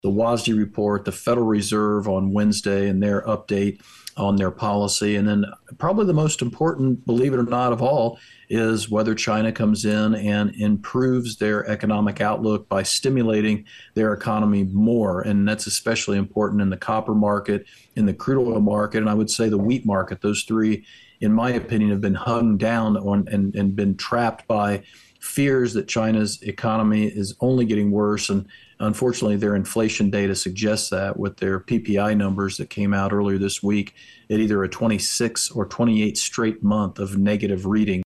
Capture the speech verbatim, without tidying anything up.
the WASDE report, the Federal Reserve on Wednesday and their update on their policy. And then probably the most important, believe it or not, of all is whether China comes in and improves their economic outlook by stimulating their economy more. And that's especially important in the copper market, in the crude oil market, and I would say the wheat market. Those three, in my opinion, have been hung down on and, and been trapped by fears that China's economy is only getting worse. And unfortunately, their inflation data suggests that with their P P I numbers that came out earlier this week at either a twenty-six or twenty-eight straight month of negative reading.